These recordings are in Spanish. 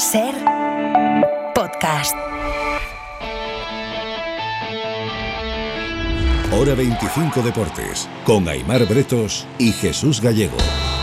Ser podcast. Hora 25 Deportes, con Aimar Bretos y Jesús Gallego.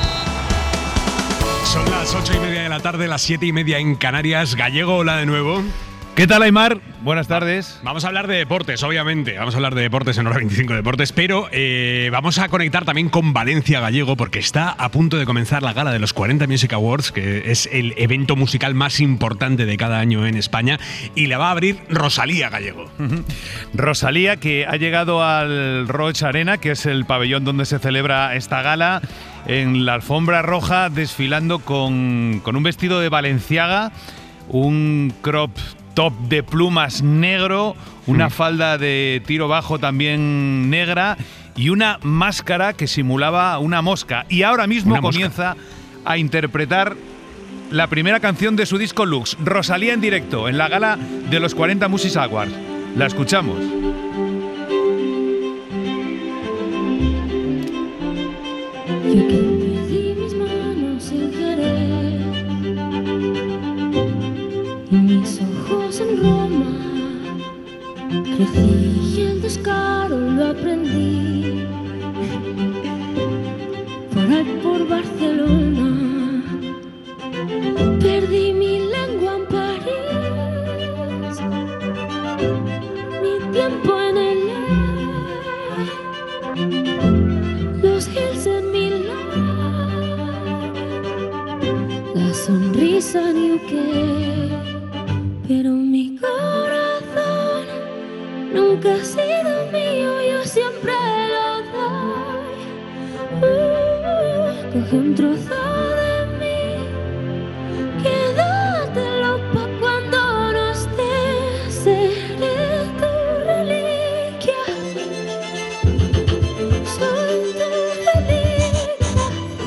Son las 8:30 de la tarde, las 7:30 en Canarias. Gallego, hola de nuevo. ¿Qué tal, Aimar? Buenas tardes. Vamos a hablar de deportes, obviamente. Vamos a hablar de deportes en Hora 25 Deportes, pero vamos a conectar también con Valencia, Gallego, porque está a punto de comenzar la gala de los 40 Music Awards, que es el evento musical más importante de cada año en España, y la va a abrir Rosalía, Gallego. Rosalía, que ha llegado al Roig Arena, que es el pabellón donde se celebra esta gala, en la alfombra roja, desfilando con un vestido de Balenciaga, un crop top de plumas negro, una falda de tiro bajo también negra y una máscara que simulaba una mosca. Y ahora mismo comienza a interpretar la primera canción de su disco Lux, Rosalía en directo, en la gala de los 40 Music Awards. La escuchamos. Yo que perdí mis manos sin querer y mis ojos en Roma, crecí y el descaro lo aprendí por Barcelona, perdí mi lengua en París, mi tiempo en el los hills en Milán, la sonrisa en UK, pero mi corazón nunca ha sido mío, yo siempre lo doy. Coge un trozo de mí, quédatelo pa' cuando no estés, seré tu reliquia. Soy tu reliquia,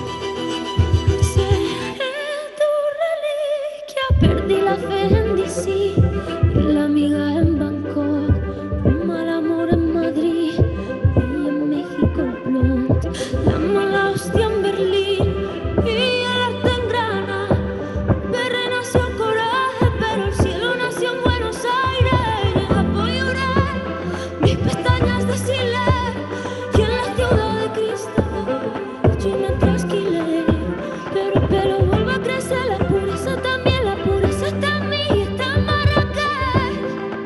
seré tu reliquia. Perdí la fe en DC y la amiga en Bangkok, un mal amor en Madrid y en México el blond, la mala hostia en Berlín y el arte en Grana. Perre nació el coraje, pero el cielo nació en Buenos Aires. En Japón lloré mis pestañas de Siler y en la ciudad de cristal yo me trasquilé, pero el pelo vuelve a crecer, la pureza también, la pureza está en mí y está en Marrakech.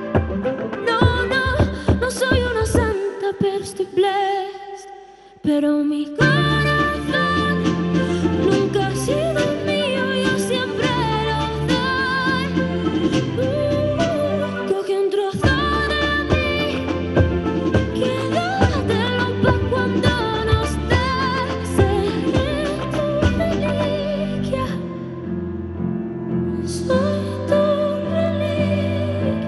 No soy una santa, pero estoy blessed, pero mi corazón nunca ha sido mío, yo siempre lo doy. Coge un trozo de mí, quédatelo pa' cuando no estés, seré tu reliquia, soy tu reliquia.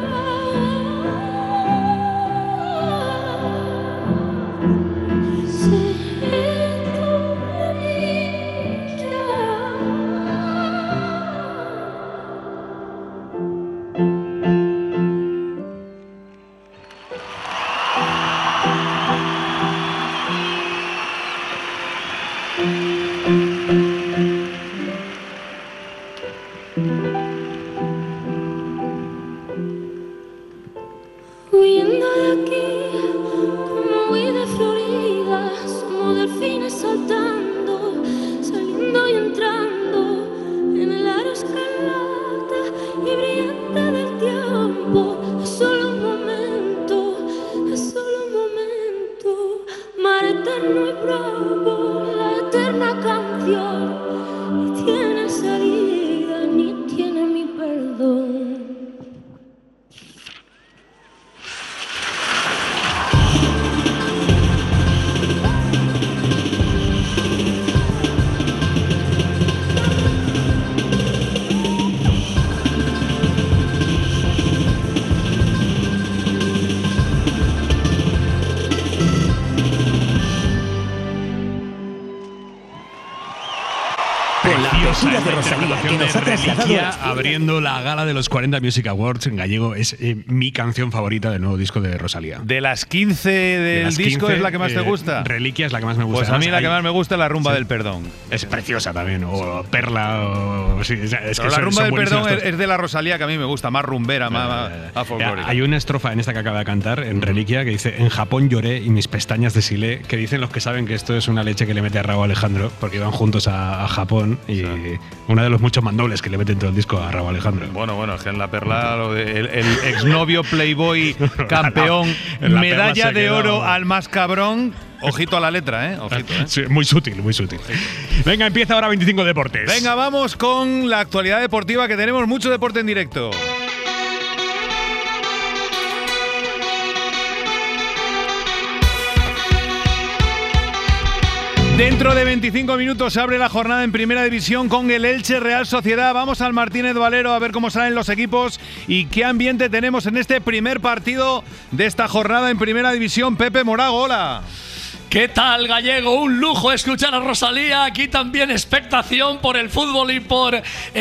Huyendo de aquí, como huí de Florida, somos delfines saltando, saliendo y entrando en el aro escarlata y brillante del tiempo. Es solo un momento, es solo un momento, mar eterno y bravo, la eterna canción, ni tiene salida, ni tiene mi perdón. Preciosa de Rosalía, que nos ha trasladado abriendo la gala de los 40 Music Awards en Gallego. Es mi canción favorita del nuevo disco de Rosalía. De las 15 del disco, 15, ¿es la que más te gusta? Reliquia es la que más me gusta. Pues a mí la que más me gusta es La rumba del perdón. Es preciosa también, o Perla, o pues sí, es que la rumba del perdón buenísimas. es de la Rosalía, que a mí me gusta, más rumbera, más folclórica. Hay una estrofa en esta que acaba de cantar, en Reliquia, que dice: en Japón lloré y mis pestañas desilé, que dicen los que saben que esto es una leche que le mete a Rauw Alejandro, porque iban juntos a Japón y uno de los muchos mandobles que le meten todo el disco a Rauw Alejandro. Bueno, es que en La Perla, el exnovio playboy campeón, en La medalla Perla de quedó oro al más cabrón. Ojito a la letra, ¿eh? Ojito, ¿eh? Sí, muy sutil, muy sutil. Venga, empieza ahora 25 Deportes. Venga, vamos con la actualidad deportiva, que tenemos mucho deporte en directo. Dentro de 25 minutos se abre la jornada en Primera División con el Elche Real Sociedad. Vamos al Martínez Valero a ver cómo salen los equipos y qué ambiente tenemos en este primer partido de esta jornada en Primera División. Pepe Morago, hola. ¿Qué tal, Gallego? Un lujo escuchar a Rosalía. Aquí también expectación por el fútbol y por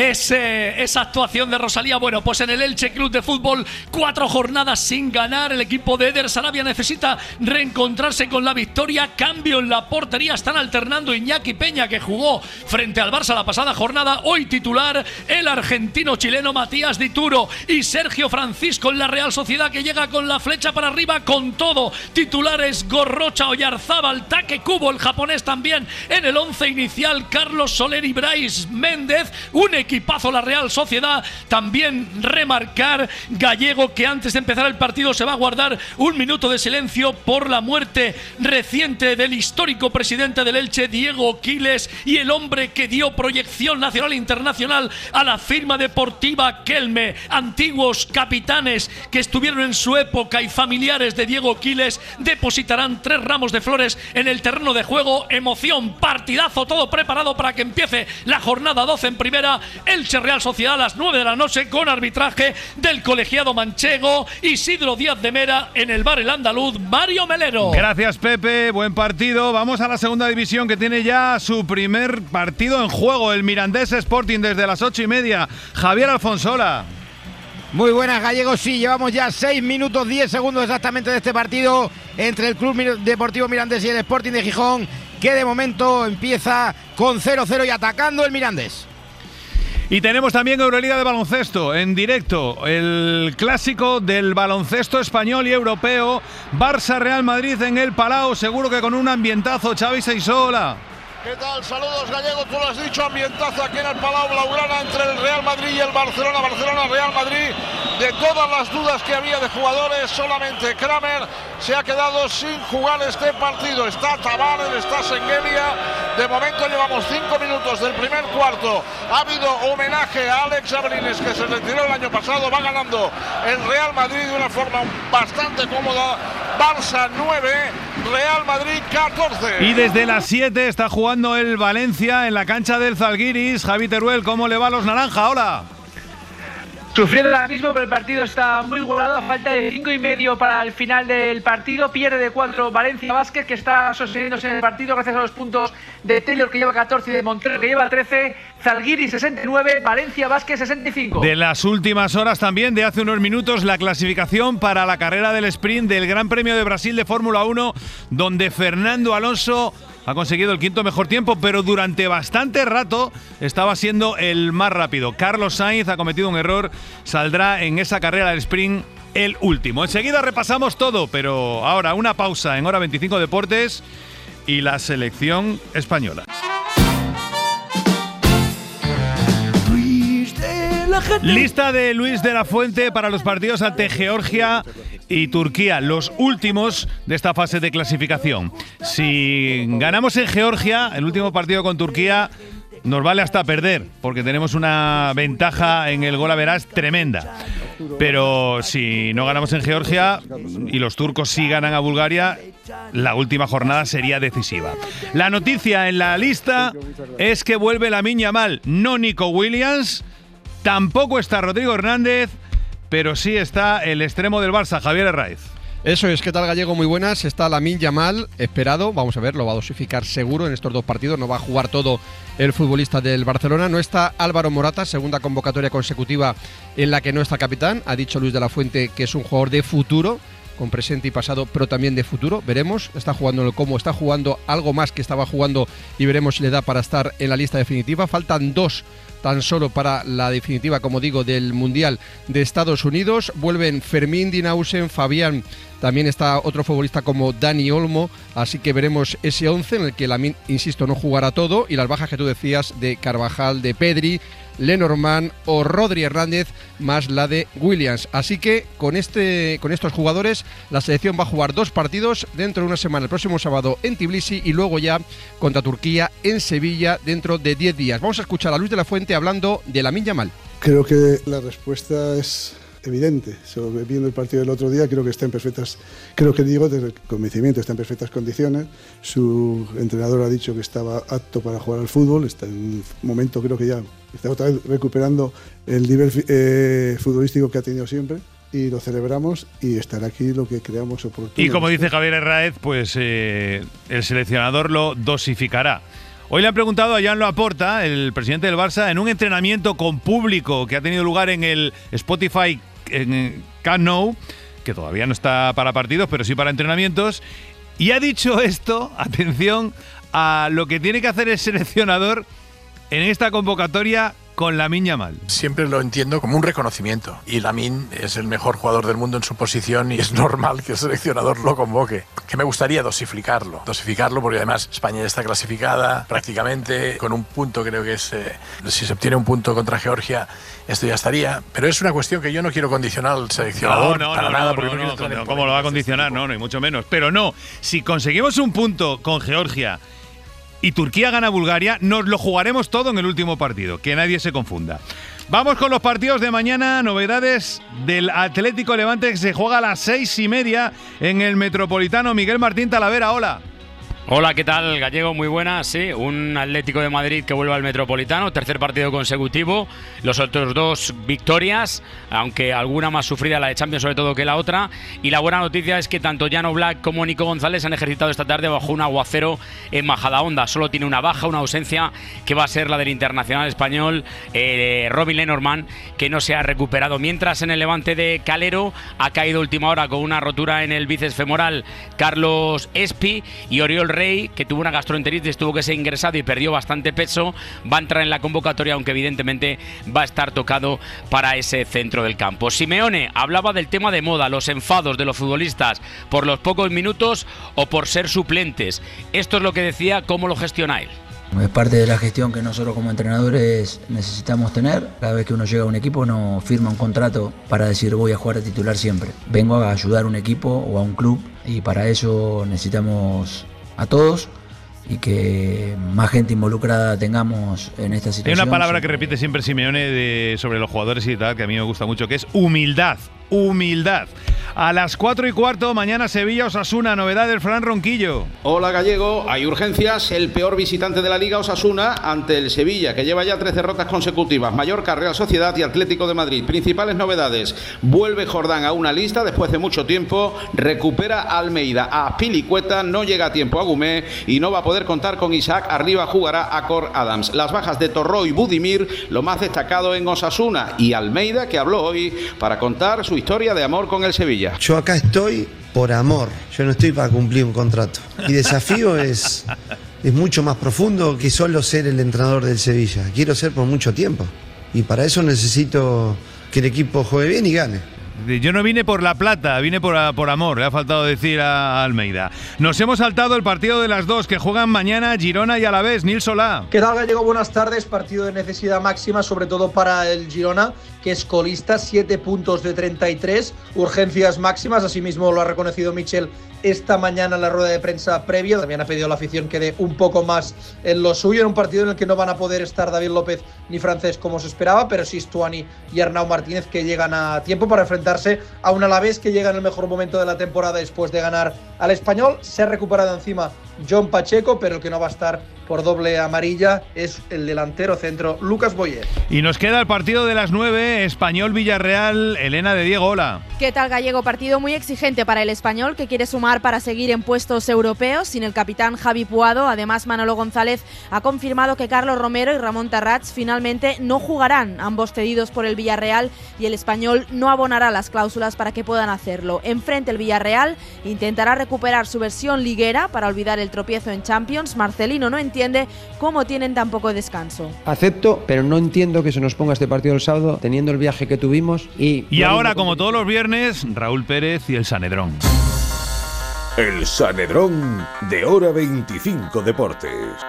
esa actuación de Rosalía. Bueno, pues en el Elche Club de Fútbol, 4 jornadas sin ganar. El equipo de Eder Sarabia necesita reencontrarse con la victoria. Cambio en la portería. Están alternando Iñaki Peña, que jugó frente al Barça la pasada jornada. Hoy titular el argentino-chileno Matías Dituro y Sergio Francisco en la Real Sociedad, que llega con la flecha para arriba con todo. Titulares Gorrocha, Oyarzábal, Take Kubo, el japonés también en el 11 inicial, Carlos Soler y Brais Méndez. Un equipazo la Real Sociedad. También remarcar, Gallego, que antes de empezar el partido se va a guardar un minuto de silencio por la muerte reciente del histórico presidente del Elche, Diego Quiles, y el hombre que dio proyección nacional e internacional a la firma deportiva Kelme. Antiguos capitanes que estuvieron en su época y familiares de Diego Quiles depositarán 3 ramos de flores en el terreno de juego. Emoción, partidazo, todo preparado para que empiece la jornada 12 en primera. Elche Real Sociedad a las 9 de la noche con arbitraje del colegiado manchego Isidro Díaz de Mera, en el bar El Andaluz Mario Melero. Gracias, Pepe, buen partido. Vamos a la segunda división, que tiene ya su primer partido en juego, el Mirandés Sporting, desde las 8:30. Javier Alfonsola. Muy buenas, Gallegos. Sí, llevamos ya 6 minutos 10 segundos exactamente de este partido entre el Club Deportivo Mirandés y el Sporting de Gijón, que de momento empieza con 0-0 y atacando el Mirandés. Y tenemos también Euroliga de baloncesto en directo, el clásico del baloncesto español y europeo, Barça-Real Madrid en el Palau, seguro que con un ambientazo. Xavi Seisola. ¿Qué tal? Saludos, Gallego, tú lo has dicho, ambientazo aquí en el Palau Blaugrana entre el Real Madrid y el Barcelona. Barcelona-Real Madrid. De todas las dudas que había de jugadores, solamente Kramer se ha quedado sin jugar este partido. Está Tavares, está Sengelia. De momento llevamos 5 minutos del primer cuarto. Ha habido homenaje a Alex Abrines, que se retiró el año pasado. Va ganando el Real Madrid de una forma bastante cómoda. Barça 9, Real Madrid 14. Y desde las 7 está jugando el Valencia en la cancha del Zalgiris. Javi Teruel, ¿cómo le va a los naranja? Hola. Sufriendo ahora mismo, pero el partido está muy igualado. A falta de 5 y medio para el final del partido. Pierde de 4 Valencia Vázquez, que está sosteniéndose en el partido gracias a los puntos de Taylor, que lleva 14, y de Montero, que lleva 13. Zalgiris 69, Valencia Vázquez 65. De las últimas horas también, de hace unos minutos, la clasificación para la carrera del sprint del Gran Premio de Brasil de Fórmula 1, donde Fernando Alonso ha conseguido el 5º mejor tiempo, pero durante bastante rato estaba siendo el más rápido. Carlos Sainz ha cometido un error, saldrá en esa carrera del sprint el último. Enseguida repasamos todo, pero ahora una pausa en Hora 25 Deportes y la selección española. Lista de Luis de la Fuente para los partidos ante Georgia y Turquía, los últimos de esta fase de clasificación. Si ganamos en Georgia, el último partido con Turquía nos vale hasta perder, porque tenemos una ventaja en el gol a verás tremenda. Pero si no ganamos en Georgia y los turcos sí ganan a Bulgaria, la última jornada sería decisiva. La noticia en la lista es que vuelve Lamine Yamal, no Nico Williams. Tampoco está Rodrigo Hernández, pero sí está el extremo del Barça, Javier Herráiz. Eso es, ¿qué tal, Gallego? Muy buenas. Está Lamine Yamal, esperado. Vamos a ver, lo va a dosificar seguro en estos 2 partidos. No va a jugar todo el futbolista del Barcelona. No está Álvaro Morata, segunda convocatoria consecutiva en la que no está capitán. Ha dicho Luis de la Fuente que es un jugador de futuro, con presente y pasado, pero también de futuro. Veremos, está jugando en el Como, está jugando algo más que estaba jugando y veremos si le da para estar en la lista definitiva. Faltan 2 tan solo para la definitiva, como digo, del Mundial de Estados Unidos. Vuelven Fermín Dinausen, Fabián, también está otro futbolista como Dani Olmo, así que veremos ese 11 en el que Lamine, insisto, no jugará todo, y las bajas que tú decías de Carvajal, de Pedri, Lenormand o Rodri Hernández, más la de Williams. Así que con estos jugadores la selección va a jugar 2 partidos dentro de una semana, el próximo sábado en Tbilisi y luego ya contra Turquía en Sevilla dentro de 10 días. Vamos a escuchar a Luis de la Fuente hablando de Lamine Yamal. Creo que la respuesta es evidente. Viendo el partido del otro día, creo que está en perfectas, desde el convencimiento, está en perfectas condiciones. Su entrenador ha dicho que estaba apto para jugar al fútbol. Está en un momento, creo que ya está otra vez recuperando el nivel futbolístico que ha tenido siempre. Y lo celebramos y estará aquí lo que creamos oportuno. Y como dice Javier Herráez, pues el seleccionador lo dosificará. Hoy le han preguntado a Joan Laporta, el presidente del Barça, en un entrenamiento con público que ha tenido lugar en el Spotify en Camp Nou, que todavía no está para partidos, pero sí para entrenamientos, y ha dicho esto, atención, a lo que tiene que hacer el seleccionador en esta convocatoria con Lamine Yamal. Siempre lo entiendo como un reconocimiento, y Lamine es el mejor jugador del mundo en su posición y es normal que el seleccionador lo convoque. Que me gustaría dosificarlo porque además España ya está clasificada prácticamente con un punto, creo que es, si se obtiene un punto contra Georgia, esto ya estaría, pero es una cuestión que yo no quiero condicionar al seleccionador para nada. ¿Cómo lo va a condicionar? No, ni mucho menos. Pero no, si conseguimos un punto con Georgia y Turquía gana a Bulgaria, nos lo jugaremos todo en el último partido, que nadie se confunda. Vamos con los partidos de mañana, novedades del Atlético Levante, que se juega a las 6:30 en el Metropolitano. Miguel Martín Talavera, hola. Hola, ¿qué tal, Gallego? Muy buenas, sí, un Atlético de Madrid que vuelve al Metropolitano, tercer partido consecutivo, los otros 2 victorias, aunque alguna más sufrida, la de Champions sobre todo, que la otra, y la buena noticia es que tanto Jan Oblak como Nico González han ejercitado esta tarde bajo un aguacero en Majadahonda. Solo tiene una baja, una ausencia, que va a ser la del internacional español Robin Lenormand, que no se ha recuperado, mientras en el Levante de Calero ha caído última hora con una rotura en el bíceps femoral Carlos Espi, y Oriol Rey, que tuvo una gastroenteritis, tuvo que ser ingresado y perdió bastante peso, va a entrar en la convocatoria, aunque evidentemente va a estar tocado para ese centro del campo. Simeone hablaba del tema de moda, los enfados de los futbolistas por los pocos minutos o por ser suplentes. Esto es lo que decía, cómo lo gestiona él. Es parte de la gestión que nosotros como entrenadores necesitamos tener. Cada vez que uno llega a un equipo no firma un contrato para decir voy a jugar de titular siempre. Vengo a ayudar a un equipo o a un club y para eso necesitamos a todos y que más gente involucrada tengamos en esta situación. Hay una palabra que repite siempre Simeone sobre los jugadores y tal, que a mí me gusta mucho, que es humildad. Humildad. A las 4:15, mañana Sevilla-Osasuna, novedad del Fran Ronquillo. Hola, Gallego, hay urgencias. El peor visitante de la Liga, Osasuna, ante el Sevilla, que lleva ya 13 derrotas consecutivas. Mallorca, Real Sociedad y Atlético de Madrid. Principales novedades: vuelve Jordán a una lista después de mucho tiempo, recupera a Almeida, a Pilicueta, no llega a tiempo a Gumé y no va a poder contar con Isaac. Arriba jugará a Cor Adams. Las bajas de Torró y Budimir, lo más destacado en Osasuna, y Almeida, que habló hoy para contar su historia de amor con el Sevilla. Yo acá estoy por amor, yo no estoy para cumplir un contrato. Y desafío es mucho más profundo que solo ser el entrenador del Sevilla. Quiero ser por mucho tiempo. Y para eso necesito que el equipo juegue bien y gane. Yo no vine por la plata, vine por amor, le ha faltado decir a Almeida. Nos hemos saltado el partido de las 2 que juegan mañana, Girona y Alavés. Nil Solá. ¿Qué tal, Gallego? Buenas tardes. Partido de necesidad máxima, sobre todo para el Girona, que es colista, 7 puntos de 33, urgencias máximas, asimismo lo ha reconocido Michel esta mañana en la rueda de prensa previa. También ha pedido a la afición que dé un poco más en lo suyo, en un partido en el que no van a poder estar David López ni Francés como se esperaba, pero sí Stuani y Arnau Martínez, que llegan a tiempo para enfrentarse a un Alavés que llega en el mejor momento de la temporada después de ganar al Español. Se ha recuperado encima John Pacheco, pero el que no va a estar por doble amarilla es el delantero centro Lucas Boyer. Y nos queda el partido de las 9, Español-Villarreal. Elena de Diego, hola. ¿Qué tal, Gallego? Partido muy exigente para el Español, que quiere sumar sumar para seguir en puestos europeos sin el capitán Javi Puado. Además, Manolo González ha confirmado que Carlos Romero y Ramón Tarrats finalmente no jugarán, ambos cedidos por el Villarreal, y el español no abonará las cláusulas para que puedan hacerlo. Enfrente el Villarreal intentará recuperar su versión liguera para olvidar el tropiezo en Champions. Marcelino no entiende cómo tienen tan poco descanso. Acepto, pero no entiendo que se nos ponga este partido el sábado teniendo el viaje que tuvimos y ahora, como todos los viernes, Raúl Pérez y el Sanedrón. El Sanedrón de Hora 25 Deportes.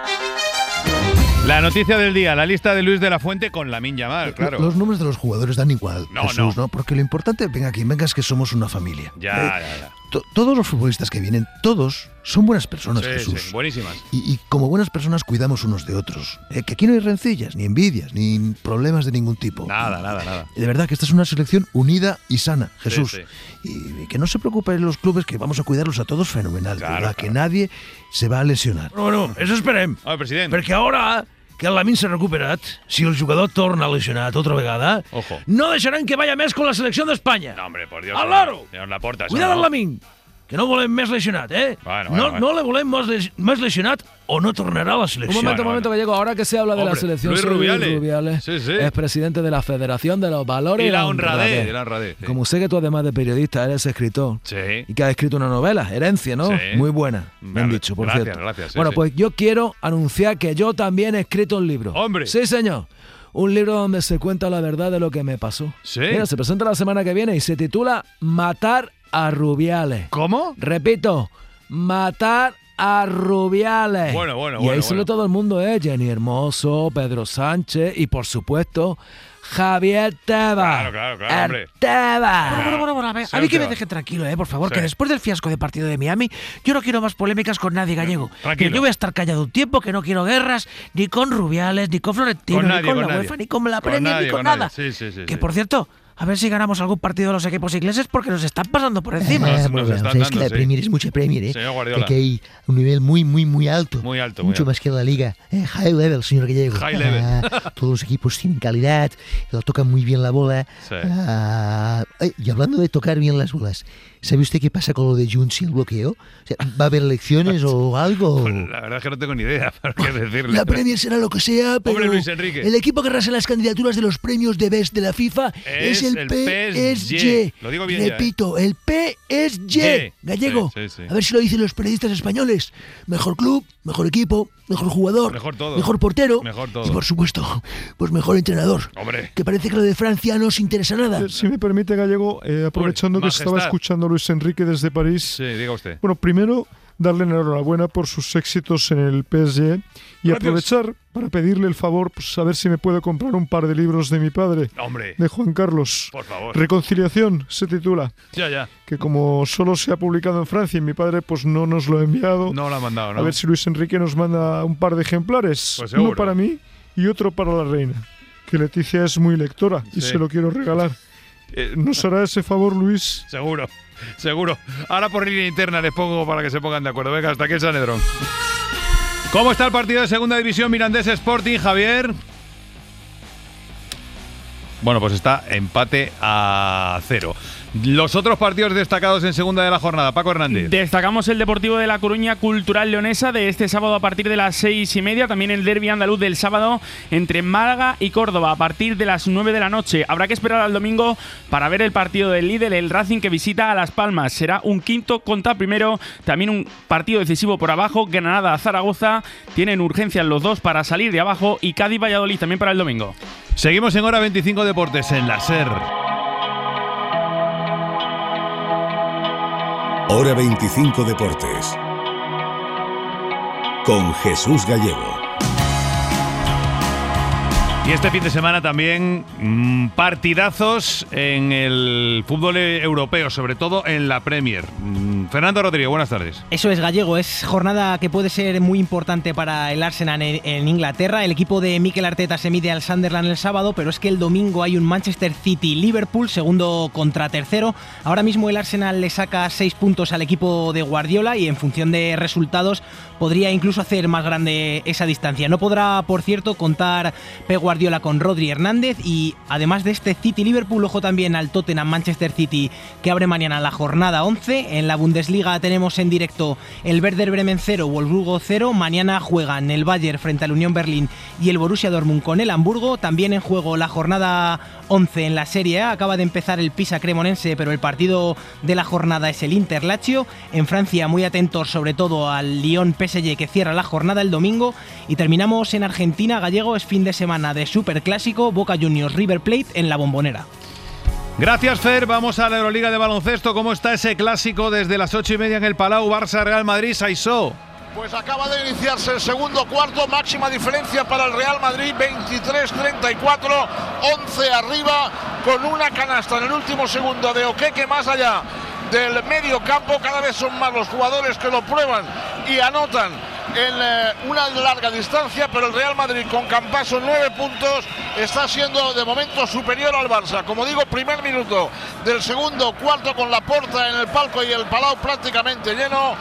La noticia del día, la lista de Luis de la Fuente con Lamine Yamal, claro. Los nombres de los jugadores dan igual, no, Jesús, ¿no? Porque lo importante, venga quien venga, es que somos una familia. Ya. Todos los futbolistas que vienen, todos son buenas personas, Jesús. Sí, buenísimas. Y como buenas personas cuidamos unos de otros. Que aquí no hay rencillas, ni envidias, ni problemas de ningún tipo. Nada. De verdad que esta es una selección unida y sana, Jesús. Sí. Y que no se preocupen los clubes, que vamos a cuidarlos a todos fenomenal. Claro, ¿verdad? Que nadie se va a lesionar. Bueno, eso esperem. President. Perquè ara que el Lamine s'ha recuperat, si el jugador torna lesionat otra vegada, ojo, no deixaran que vaya més con la selecció d'Espanya. No, hombre, por Dios. Al loro! Señor Laporta. Cuidado al Lamine, que no volem més lesionat, ¿eh? Bueno. No le volem més lesionat o no tornará a la selección. Un momento, Gallego. Ahora que se habla de la selección, Luis Rubiales, es presidente de la Federación de los Valores y la honradez. Sí. Como sé que tú, además de periodista, eres escritor y que has escrito una novela, Herencia, ¿no? Sí. Muy buena, me han dicho, por cierto. Gracias. Bueno, pues yo quiero anunciar que yo también he escrito un libro. ¡Hombre! Sí, señor. Un libro donde se cuenta la verdad de lo que me pasó. Sí. Mira, se presenta la semana que viene y se titula Matar a Rubiales. ¿Cómo? Repito, Matar a Rubiales. Bueno. Y ahí sale todo el mundo, Jenny Hermoso, Pedro Sánchez y, por supuesto, Javier Tebas. Claro, hombre. Tebas. Bueno, a ver, a mí que me dejen tranquilo, por favor, que después del fiasco de partido de Miami, yo no quiero más polémicas con nadie, Gallego. Tranquilo. Que yo voy a estar callado un tiempo, que no quiero guerras, ni con Rubiales, ni con Florentino, ni con la UEFA, ni con la Premier, ni con nada. Sí. Que, por cierto, a ver si ganamos algún partido de los equipos ingleses porque nos están pasando por encima. Es que la Premier es mucha Premier, ¿eh? Señor Guardiola. Que hay un nivel muy alto. Muy alto. Mucho más que la Liga. High level, señor Gallego. High level. Todos los equipos tienen calidad, tocan muy bien la bola. Sí. Y hablando de tocar bien las bolas, ¿sabe usted qué pasa con lo de Junts y el bloqueo? O sea, ¿va a haber elecciones o algo? Pues la verdad es que no tengo ni idea para qué decirle. La Premier será lo que sea, pero Hombre, Luis Enrique. el equipo que arrasa las candidaturas de los premios de Best de la FIFA es el PSG. Lo digo bien. Repito, el PSG. Gallego. Sí. A ver si lo dicen los periodistas españoles. Mejor club, mejor equipo, mejor jugador, mejor todo. Mejor portero. Mejor todo. Y por supuesto, pues mejor entrenador. Hombre. Que parece que lo de Francia no os interesa nada. Si me permite, Gallego, aprovechando que estaba escuchando a Luis Enrique desde París. Sí, diga usted. Bueno, primero, darle enhorabuena por sus éxitos en el PSG y aprovechar para pedirle el favor, pues a ver si me puede comprar un par de libros de mi padre, Hombre. de Juan Carlos. Por favor. Reconciliación se titula. Ya. Que como solo se ha publicado en Francia y mi padre pues no nos lo ha enviado. No lo ha mandado, ¿no? A ver si Luis Enrique nos manda un par de ejemplares. Pues seguro. Uno para mí y otro para la reina. Que Leticia es muy lectora y Sí. se lo quiero regalar. ¿Nos hará ese favor, Luis? Seguro. Ahora por línea interna les pongo para que se pongan de acuerdo. Venga, hasta aquí el Sanedrón. ¿Cómo está el partido de Segunda División Mirandés Sporting, Javier? Bueno, pues está empate a 0. Los otros partidos destacados en segunda de la jornada. Paco Hernández. Destacamos el Deportivo de La Coruña Cultural Leonesa de este sábado a partir de las 6:30. También el derbi andaluz del sábado entre Málaga y Córdoba a partir de las 9 de la noche. Habrá que esperar al domingo para ver el partido del líder, el Racing, que visita a Las Palmas. Será un quinto contra primero. También un partido decisivo por abajo. Granada-Zaragoza. Tienen urgencias los dos para salir de abajo. Y Cádiz-Valladolid también para el domingo. Seguimos en Hora 25 Deportes en la SER. Hora 25 Deportes. Con Jesús Gallego. Y este fin de semana también partidazos en el fútbol europeo, sobre todo en la Premier. Fernando Rodríguez, buenas tardes. Eso es, Gallego, es jornada que puede ser muy importante para el Arsenal en Inglaterra. El equipo de Mikel Arteta se mide al Sunderland el sábado, pero es que el domingo hay un Manchester City-Liverpool, segundo contra tercero. Ahora mismo el Arsenal le saca 6 puntos al equipo de Guardiola y en función de resultados podría incluso hacer más grande esa distancia. No podrá, por cierto, contar Pep Guardiola Guardiola con Rodri Hernández. Y además de este City-Liverpool, ojo también al Tottenham-Manchester City, que abre mañana la jornada 11. En la Bundesliga tenemos en directo el Werder Bremen 0, Wolfsburgo 0. Mañana juegan el Bayern frente al Unión Berlín y el Borussia Dortmund con el Hamburgo. También en juego la jornada 11 en la Serie A. Acaba de empezar el Pisa Cremonense, pero el partido de la jornada es el Inter-Lazio. En Francia, muy atentos sobre todo al Lyon-PSG, que cierra la jornada el domingo. Y terminamos en Argentina. Gallego, es fin de semana de Superclásico, Boca Juniors River Plate en la Bombonera. Gracias, Fer. Vamos a la Euroliga de baloncesto. ¿Cómo está ese clásico desde las 8:30 en el Palau? Barça-Real Madrid, Saisó. Pues acaba de iniciarse el segundo cuarto, máxima diferencia para el Real Madrid, 23-34, 11 arriba, con una canasta en el último segundo de Okeke más allá del medio campo. Cada vez son más los jugadores que lo prueban y anotan en una larga distancia, pero el Real Madrid con Campaso 9 puntos está siendo de momento superior al Barça. Como digo, primer minuto del segundo cuarto con Laporta en el palco y el Palau prácticamente lleno.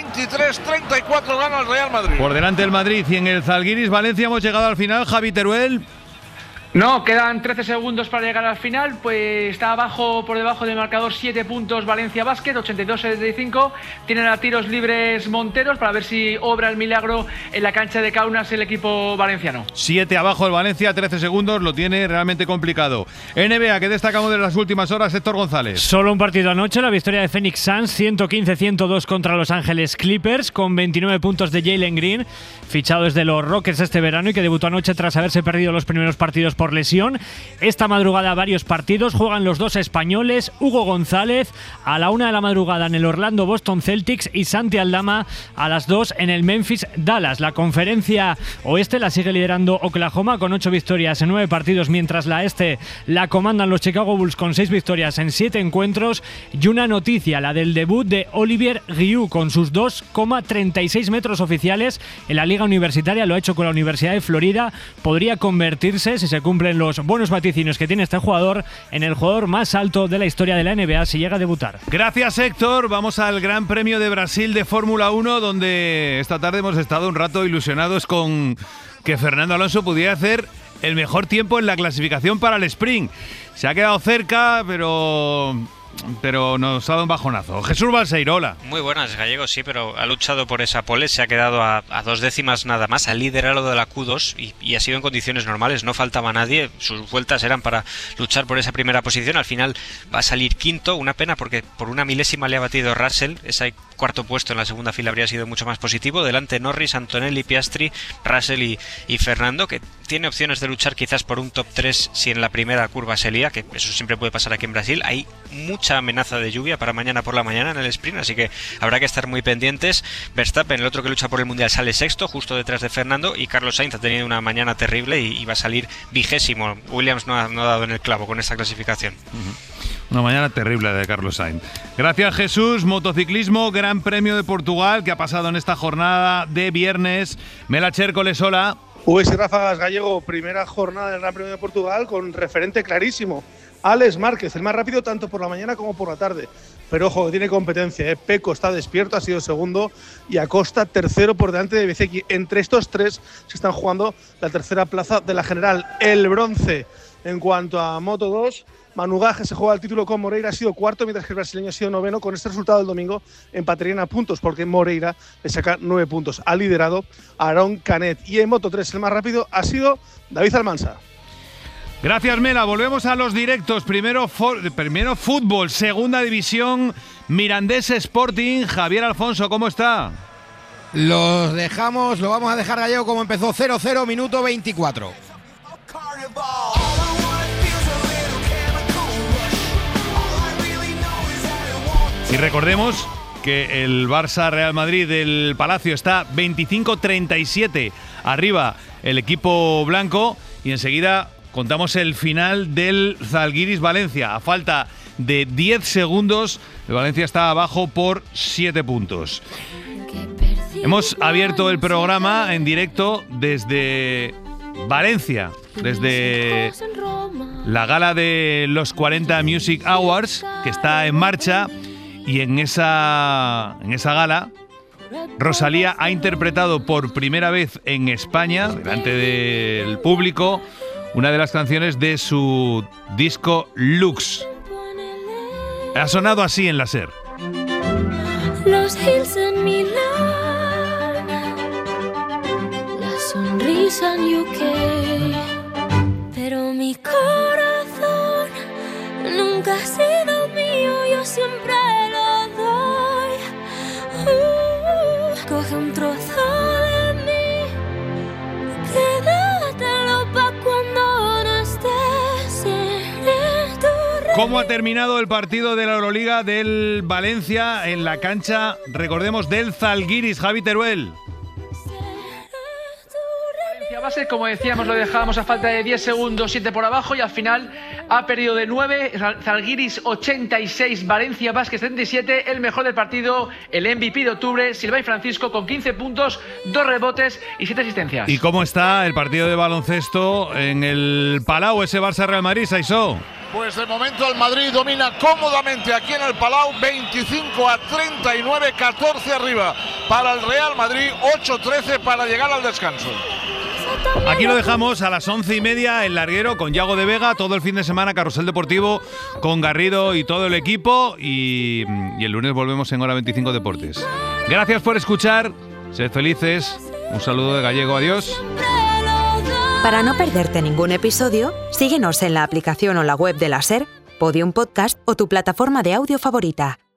23-34 gana el Real Madrid. Por delante el Madrid y en el Zalgiris Valencia hemos llegado al final. Javi Teruel. No, quedan 13 segundos para llegar al final, pues está por debajo del marcador 7 puntos Valencia Basket, 82-75. Tienen a tiros libres Monteros para ver si obra el milagro en la cancha de Kaunas el equipo valenciano. 7 abajo el Valencia, 13 segundos, lo tiene realmente complicado. NBA, ¿qué destacamos de las últimas horas, Héctor González? Solo un partido anoche, la victoria de Phoenix Suns, 115-102 contra Los Ángeles Clippers, con 29 puntos de Jalen Green, fichado desde los Rockets este verano y que debutó anoche tras haberse perdido los primeros partidos por lesión. Esta madrugada varios partidos, juegan los dos españoles, Hugo González a la 1 de la madrugada en el Orlando Boston Celtics y Santi Aldama a las 2 en el Memphis Dallas. La conferencia oeste la sigue liderando Oklahoma con 8 victorias en 9 partidos, mientras la este la comandan los Chicago Bulls con 6 victorias en 7 encuentros. Y una noticia, la del debut de Olivier Giroud con sus 2,36 metros oficiales en la Liga Universitaria, lo ha hecho con la Universidad de Florida. Podría convertirse, si se cumplen los buenos vaticinios que tiene este jugador, en el jugador más alto de la historia de la NBA si llega a debutar. Gracias, Héctor. Vamos al Gran Premio de Brasil de Fórmula 1, donde esta tarde hemos estado un rato ilusionados con que Fernando Alonso pudiera hacer el mejor tiempo en la clasificación para el sprint. Se ha quedado cerca, pero nos ha dado un bajonazo. Jesús Balseiro, hola. Muy buenas, Gallego, sí, pero ha luchado por esa pole, se ha quedado a 2 décimas nada más, ha liderado de la Q2 y ha sido en condiciones normales, no faltaba nadie, sus vueltas eran para luchar por esa primera posición, al final va a salir quinto, una pena porque por una milésima le ha batido Russell, ese cuarto puesto en la segunda fila habría sido mucho más positivo, delante Norris, Antonelli, Piastri, Russell y Fernando, que tiene opciones de luchar quizás por un top 3 si en la primera curva se lía, que eso siempre puede pasar aquí en Brasil. Hay mucha amenaza de lluvia para mañana por la mañana en el sprint, así que habrá que estar muy pendientes. Verstappen, el otro que lucha por el Mundial, sale sexto, justo detrás de Fernando, y Carlos Sainz ha tenido una mañana terrible y va a salir 20º. Williams no ha dado en el clavo con esta clasificación. Una mañana terrible de Carlos Sainz. Gracias, Jesús. Motociclismo, Gran Premio de Portugal, que ha pasado en esta jornada de viernes. Mela Chércoles, hola. Pues Ráfagas, Gallego, primera jornada del Gran Premio de Portugal con referente clarísimo. Alex Márquez, el más rápido tanto por la mañana como por la tarde. Pero ojo, tiene competencia, ¿eh? Peco está despierto, ha sido segundo, y Acosta tercero por delante de Bezzecchi. Entre estos tres se están jugando la tercera plaza de la general, el bronce. En cuanto a Moto 2, Manu Gaje se juega el título con Moreira, ha sido cuarto, mientras que el brasileño ha sido noveno. Con este resultado del domingo empatarían a puntos, porque Moreira le saca 9 puntos. Ha liderado Aaron Canet. Y en Moto 3 el más rápido ha sido David Almansa. Gracias, Mela. Volvemos a los directos. Primero fútbol, segunda división, Mirandés Sporting. Javier Alfonso, ¿cómo está? Lo vamos a dejar, Gallego, como empezó, 0-0, minuto 24. Y recordemos que el Barça-Real Madrid del Palacio está 25-37 arriba el equipo blanco, y enseguida contamos el final del Zalgiris-Valencia. A falta de 10 segundos, el Valencia está abajo por 7 puntos. Hemos abierto el programa en directo desde Valencia, desde la gala de los 40 Music Awards, que está en marcha. Y en esa gala, Rosalía ha interpretado por primera vez en España, delante del público, una de las canciones de su disco Lux. Ha sonado así en la SER. Los hills en Milán, la sonrisa en UK, pero mi corazón nunca ha sido mío, yo siempre lo doy. Coge un trozo de mí, quédatelo pa' cuando no estés en tu. ¿Cómo ha terminado el partido de la Euroliga del Valencia en la cancha, recordemos, del Zalgiris? Javi Teruel. Básquet, como decíamos, lo dejábamos a falta de 10 segundos, 7 por abajo, y al final ha perdido de 9. Zalgiris 86, Valencia Básquet 77. El mejor del partido, el MVP de octubre, Silvay Francisco, con 15 puntos, 2 rebotes y 7 asistencias. ¿Y cómo está el partido de baloncesto en el Palau, ese Barça-Real Madrid, Saisó? Pues de momento el Madrid domina cómodamente aquí en el Palau, 25-39, 14 arriba para el Real Madrid, 8-13 para llegar al descanso. Aquí lo dejamos a las 11:30, el larguero con Yago de Vega, todo el fin de semana Carrusel Deportivo con Garrido y todo el equipo, y el lunes volvemos en Hora 25 Deportes. Gracias por escuchar, sed felices, un saludo de Gallego, adiós. Para no perderte ningún episodio, síguenos en la aplicación o la web de la SER, Podium Podcast o tu plataforma de audio favorita.